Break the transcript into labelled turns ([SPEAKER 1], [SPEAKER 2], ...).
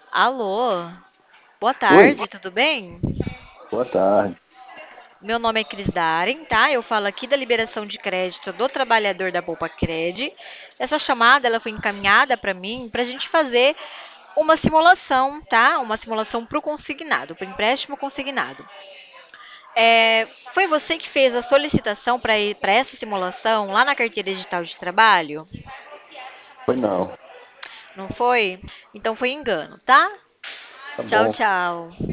[SPEAKER 1] Alô, boa
[SPEAKER 2] Oi,
[SPEAKER 1] tarde, tudo bem?
[SPEAKER 2] boa tarde.
[SPEAKER 1] Meu nome é Cris Daren, tá? Eu falo aqui da liberação de crédito do trabalhador da Poupa Cred. Essa chamada ela foi encaminhada para mim para a gente fazer uma simulação, tá? Uma simulação para o consignado, para o empréstimo consignado. Foi você que fez a solicitação para essa simulação lá na carteira digital de trabalho?
[SPEAKER 2] Foi não.
[SPEAKER 1] Não foi? Então foi engano, tá?
[SPEAKER 2] Tá
[SPEAKER 1] Tchau,
[SPEAKER 2] bom.
[SPEAKER 1] tchau.